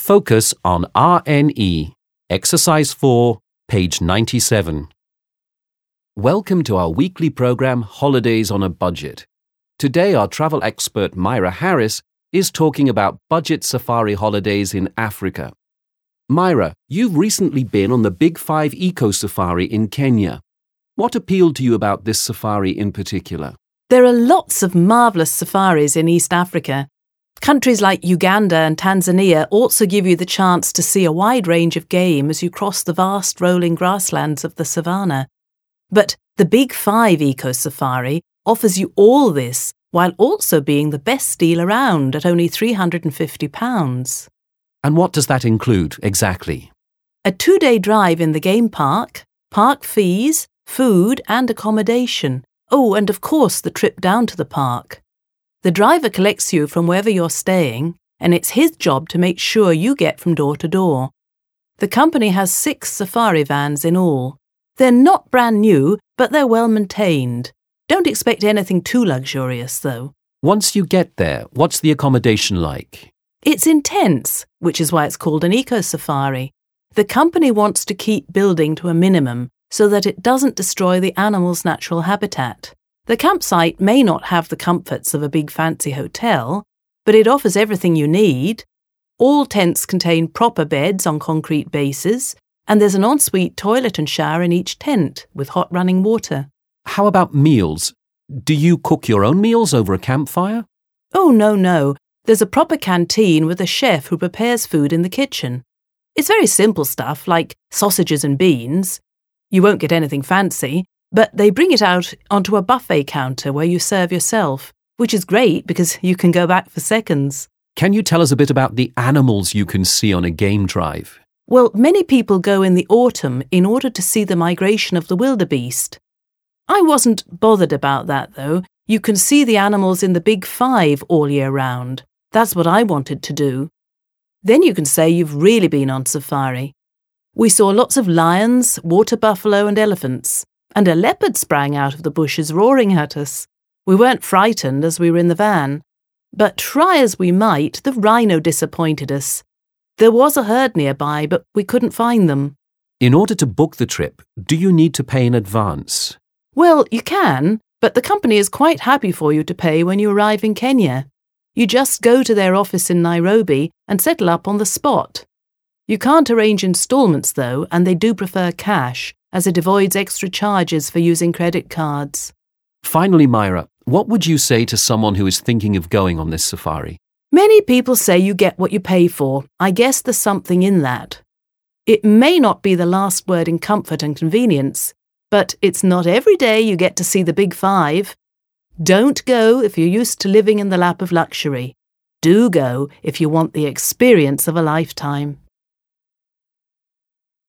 Focus on RNE. Exercise 4, page 97. Welcome to our weekly program, Holidays on a Budget. Today our travel expert Myra Harris is talking about budget safari holidays in Africa. Myra, you've recently been on the Big 5 Eco Safari in Kenya. What appealed to you about this safari in particular? There are lots of marvellous safaris in East Africa. Countries like Uganda and Tanzania also give you the chance to see a wide range of game as you cross the vast rolling grasslands of the savannah. But the Big 5 Eco Safari offers you all this while also being the best deal around at only £350. And what does that include exactly? A 2-day drive in the game park, park fees, food and accommodation. Oh, and of course the trip down to the park. The driver collects you from wherever you're staying, and it's his job to make sure you get from door to door. The company has 6 safari vans in all. They're not brand new, but they're well maintained. Don't expect anything too luxurious, though. Once you get there, what's the accommodation like? It's intense, which is why it's called an eco-safari. The company wants to keep building to a minimum so that it doesn't destroy the animal's natural habitat. The campsite may not have the comforts of a big fancy hotel, but it offers everything you need. All tents contain proper beds on concrete bases, and there's an ensuite toilet and shower in each tent with hot running water. How about meals? Do you cook your own meals over a campfire? Oh, no. There's a proper canteen with a chef who prepares food in the kitchen. It's very simple stuff like sausages and beans. You won't get anything fancy, but they bring it out onto a buffet counter where you serve yourself, which is great because you can go back for seconds. Can you tell us a bit about the animals you can see on a game drive? Well, many people go in the autumn in order to see the migration of the wildebeest. I wasn't bothered about that, though. You can see the animals in the Big 5 all year round. That's what I wanted to do. Then you can say you've really been on safari. We saw lots of lions, water buffalo and elephants, and a leopard sprang out of the bushes roaring at us. We weren't frightened as we were in the van, but try as we might, the rhino disappointed us. There was a herd nearby, but we couldn't find them. In order to book the trip, do you need to pay in advance? Well, you can, but the company is quite happy for you to pay when you arrive in Kenya. You just go to their office in Nairobi and settle up on the spot. You can't arrange instalments, though, and they do prefer cash, as it avoids extra charges for using credit cards. Finally, Myra, what would you say to someone who is thinking of going on this safari? Many people say you get what you pay for. I guess there's something in that. It may not be the last word in comfort and convenience, but it's not every day you get to see the Big 5. Don't go if you're used to living in the lap of luxury. Do go if you want the experience of a lifetime.